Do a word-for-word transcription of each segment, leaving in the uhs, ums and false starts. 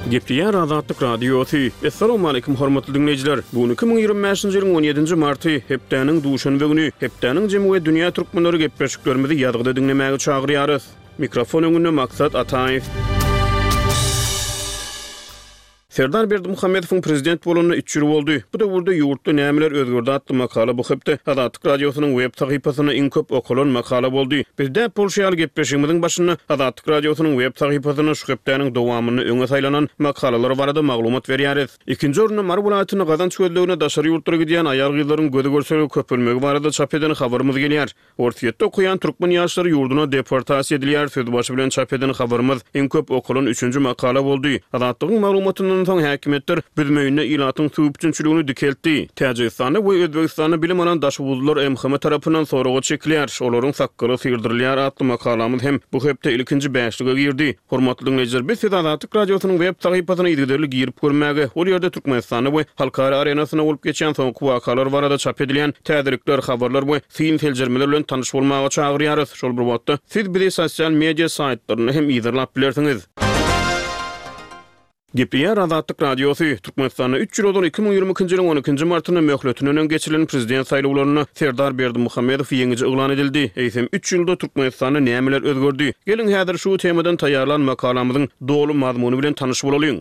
Gepleyen Azatlyk Radiosu. Assalamu alaykum hormatly dinleyijiler. Bugün iki bin ýyirmi beşinji ýylyň on ýedinji marty hepdeniň duşanby güni. Hepdeniň jemy we dünýä türkmenleri gepleşiklerimizi ýadgyda dinlemäge çagyrýarys. Mikrofon öňünde Maksat Ataýew. Serdar Berdimuhammedowyň prezident bolanyna üç ýyl boldy. Bu döwürde ýurtda nämeler özgördi atly makala bu hepde Azatlyk Radiosynyň web sahypasyna iň köp okulan makala boldy. Bizde Polşaýal gepleşigimiziň başyna Azatlyk Radiosynyň web sahypasyna şu hepdeniň dowamyny öňe saýlanan makalalar barada maglumat berýäris. Ikinji orunda Mar welaýatyna gazanç gözlegine daşary ýurtlara gidýän aýal gyzlaryň gözi görseli köpelmegi barada çap eden habarymyz gelýär. Ortaýetde okuyan türkmen ýaşlary ýurduna deportasiýa edilýär. Söz başı bilen çap eden habarymyz iň köp okulan üçünji makala boldy. Azatlygyň maglumatynyň soň häkimetler bilmeýine ilatyň sübüçünçiligini dikeltdi. Täjikistany we Özbekistany bilim alan daşwuzlar M H M tarapyndan soraga çekilýär. Olaryň sakkary sygdyrylýar atly makalamyz hem bu hepde ilkinji beşlige girdi. Hormatly dinleyijiler, biz Azatlyk Radiosynyň web sahypasyna ýigdirlik girip görmäge, ol ýerde Türkmenistany we halkara arenasyna bolup geçen soňky wakalar barada çap edilýän täzirikler, habarlar we film teljermeler bilen tanyş bolmaga çagyrýarys. Şol bir wagtda siz bizi sosial media saytlaryny hem ýygdyrlap bilersiňiz. Gepleyen Azatlyk Radiosu. Türkmenistanyň üç ýyl bolan iki bin ýyirmi ikinji ýylyň on ikinji martyna möhletiniň geçirilen prezident saýlawlaryna Serdar Berdimuhammedow ýeňici oglan edildi. Eýsem üç ýylda Türkmenistanyň nämeler özgördi? Gelin häzir şu temadan taýýarlan makalamyzyň dolu mazmuny bilen tanyş bolalyň.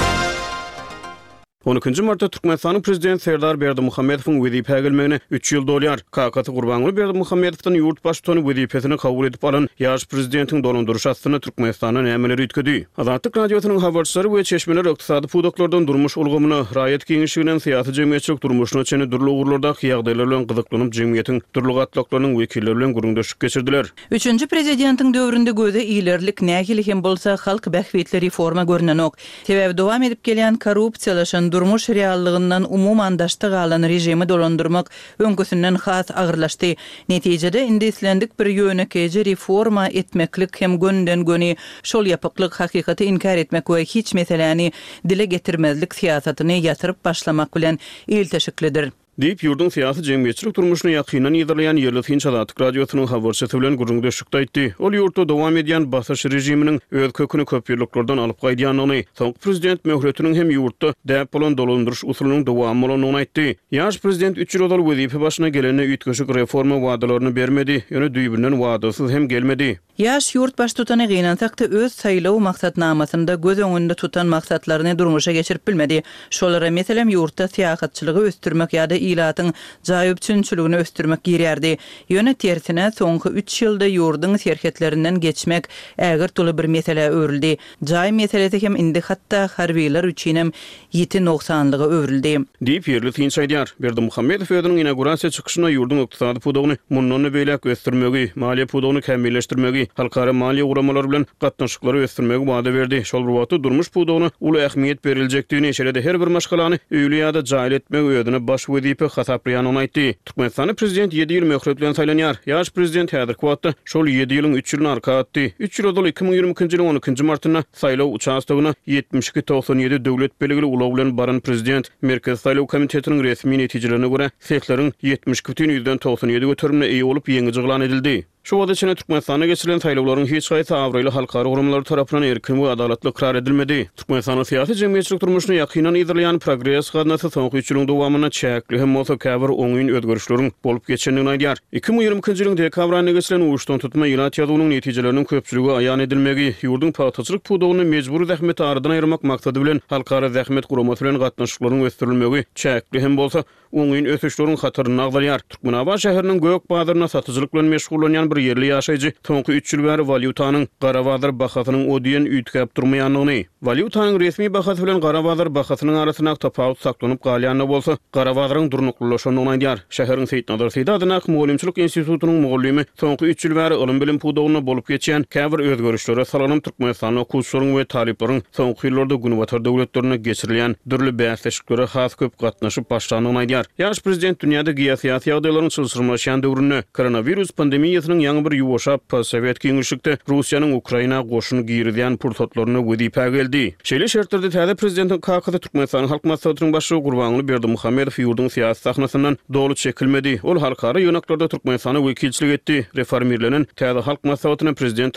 on ikinji martda Türkmenistanyň prezident Serdar Berdimuhammedowyň wezipe gelmegine üç ýyl dolýar. K K T Gurbanuly Berdimuhammedowyň ýurt başçylygyny wezipesini kabul edip alan ýaş prezidentiň dolandyrýş astyna Türkmenistanyň nämeleri ýetkidi. Azatlyk Radiosynyň habarçylary we çeşmeler ykdysady pudaklardan durmuş ulgamyny, raýat keňişliginiň syýasy jemgyýetçilik durmuşyna çeni durly ugurlardaky ýagdaýlar bilen gyzyklanyp jemgyýetiň durly gatlaklarynyň wekilleri bilen guruldaşyk geçirdiler. Üçüncü prezidentiň döwründe göze iýlerlik nähili hem bolsa halk bähwetli reforma görünen ok. Sebäbi dowam edip gelýän korrupsiýalaşan durmuş reallygyndan umuman daşdyk alan rejimi dolandyrmak öňküsünden has agyrlaşdy. Netijede indi islendik bir ýönekeji reforma etmeklik hem gönden göni şol ýapyklyk hakykaty inkar etmek we hiç meseleni dile getirmezlik siýasatyny ýatyryp başlamak bilen ilteşiklidir. Diýip ýurdun syýasy jemgyýetçilik durmuşyny ýakynan ýygdyrlayan ýerli Finç Azatlyk Radiosynyň habarçysy bilen guruldaşykda aýtdy. Ol ýurtda dowam edýän basyş rejiminiň öz köküni köp ýyllardan alyp gaýdýanyny, soňky prezident möhretiniň hem ýurtda däp bolan dolandyryş usulynyň dowamy bolanyny aýtdy. Ýaş prezident üç ýyl ol wezipe başyna gelene üýtgeşik reforma wadalaryny bermedi, ýöne düýbünden wadasyz hem gelmedi. Ýaş ýurt baş tutany gynantakda öz saýlaw maksatnamasynda göz öňünde tutan maksatlaryny durmuşa geçirip bilmedi. Şolara meselem ýurtda syýasatçylygy östürmek ýa-da ilatyň jaýypçynçylygyny östürmek girýärdi. Ýöne tersine soňky üç ýylda ýurdun serketlerinden geçmek ägir tuly bir mesele öwrüldi. Jaý meselesi hem indi hatda harbiýler üçin hem ýeti noksanlygy öwrüldi. Diýip ýerli Finç aýdýar. Berdimuhammedow özüniň inaugurasiýa çykyşyna ýurdun ykdysady pudagyny mundan beýlek östürmegi, maliýe pudagyny kämmilleşdirmegi, halkara maliýe ugramалary bilen gatnaşyklary östürmegi wada berdi. Şol bir wagtda durmuş pudagyna uly ähmiýet beriljekdigini şerede her bir maşgalany öýle ýa-da jaýyl etmek öýüne baş wezipe hasaplaýanyny aýtdy. Türkmenistanyň prezident ýedi ýyl möhret bilen saýlanýar. Ýaş prezident häzirki wagtda şol ýedi ýylyň üç ýylyny arka atdy. üç ýyl ol iki bin ýyirmi ikinji ýylyň on ikinji martyna saýlaw uçastygyna yetmiş iki toksan ýedi döwlet beligli ulaw bilen baran prezident Merkez Saýlaw Komitetiniň resmi netijelerine görä sehleriň yetmiş iki ýüzden toksan ýedi götürümine eýe bolup ýeňici glan edildi. Şu wagtda çene Türkmenistana geçirilen saýlawlaryň hiç gaýta awraýly halkara gurumlary tarapyndan erkin we adalatly ikrar edilmedi. Türkmenistanyň syýasy jemgyýetçilik durmuşyny ýakynan ýygdyrlayan progress gadnasy soňky üç ýylyň dowamyna çäkli hem bolsa käbir oňyn özgörüşleriň bolup geçendigini aýdýar. iki bin ýyirmi ikinji ýylyň dekabr aýyna geçirilen uwuşdan tutma ýylat ýazywynyň netijeleriniň köpçüligi aýan edilmegi, ýurdun paýtaçylyk pudagyny mejburi zähmet aradan aýyrmak maksady bilen halkara zähmet guramaty bilen gatnaşyklaryň östürilmegi, çäkli hem bolsa oňyn ösüşleriň hatyryny agdarýar. Türkmenabad şäheriniň Gök bazaryna satyjylyk bilen meşgullanýan bir ýerli ýaşaýjy soňky üç ýyl bäri valyutanyň Garabazar bahasynyň ödýen üýtgäp durmaýanlygyny, valyutanyň resmi bahasy bilen Garabazar bahasynyň arasyna tapawut saklanyp galýanyny bolsa, Garabazaryň durnuklulaşanyny aýdýar. Şäheriň Seýtnazar Seýda adyna Mugallimçilik institutunyň mugallymy soňky üç ýyl bäri ilim bilim pudagyna bolup geçen käbir özgörüşlere salanyp Türkmenistanyň okuwçylaryň we taliplaryň soňky ýyllarda günwatar döwletlerine geçirilýän dürli bäsleşiklere has köp gatnaşyp başlanyny aýdýar. Ýaş prezident dünýäde giýasiýaty ýagdaýlaryň çylşyrmaşan döwründe koronavirus pandemiýasynyň ýaňy bir ýuwaşap Sowet Kiňişlikde Russiýanyň Ukraina goşuny giýirdiýän pursatlaryny wezipe geldi. Şeýle şertlerde täze prezident K K T Türkmenistanyň halk maslahatynyň başçy Gurbanuly Berdimuhammedow ýurdun syýasy sahnasyndan dolu çekilmedi. Ol halkara ýöneklarda Türkmenistana wekilçilik etdi. Reformirlenen täze halk maslahatyna prezident